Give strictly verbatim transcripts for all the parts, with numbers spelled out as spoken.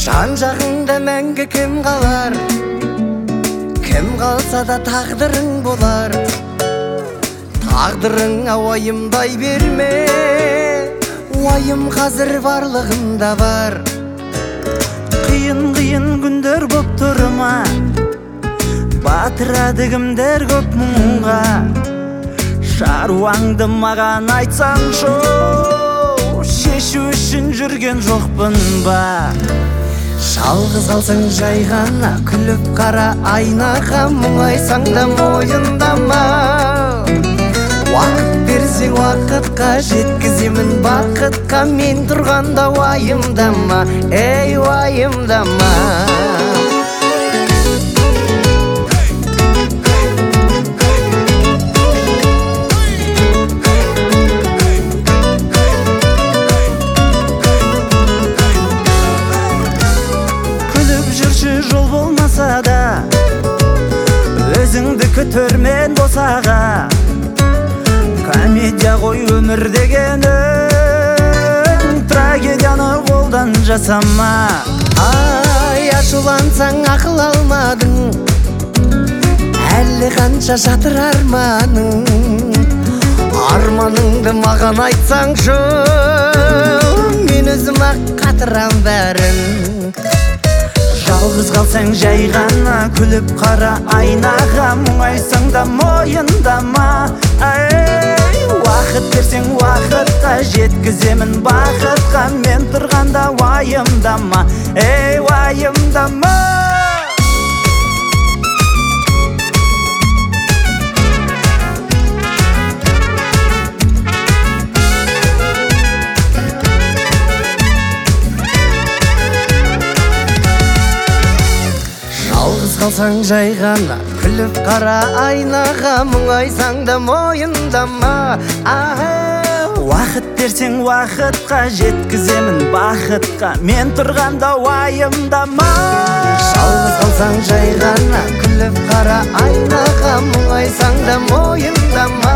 жан жағыңда мәңгі кім қалар, кім қалса да тағдырың болар. Тағдырыңа уайымдай берме, уайым қазір барлығында бар. Қиын-қиын күндер көп тұрма, батырады кімдер көп мұңға. Шаруаңды маған айтсаңшы, шешу үшін жүрген жоқпын ба. Жалғыз қалсаң жай ғана күліп қара айнаға, мұңайсаң да мойындама. Уақыт берсең уақытқа жеткіземін бақытқа, мен тұрғанда уайымдама, ей уайымдама. Жол болмаса да өзіңді күтірмен босаға. Комедия ғой өмір дегенің, трагедияны қолдан жасама. Ай, ашулансаң ақыл алмадың, әлі қанша жатыр арманың. Арманыңды маған айтсаңшы, мен өзім ақ қатырам бәрін. Жалғыз қалсаң жай ғана күліп қара айнаға, мұңайсаң да мойындама. Ай, уақыт берсең уақытқа жеткіземін бақытқа, мен тұрғанда уайымдама, ей уайымдама. Қалсаң жай ғана күліп қара айнаға, мұңайсаң да мойындама. Уақыт берсең уақытқа жеткіземін бақытқа, мен тұрғанда уайымдама. Жалғыз қалсаң жай ғана күліп қара айнаға, мұңайсаң да мойындама.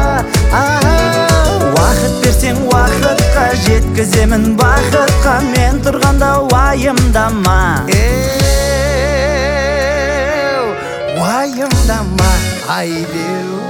Уақыт берсең уақытқа жеткіземін бақытқа, мен тұрғанда уайымдама. Уайымдама, ай деу.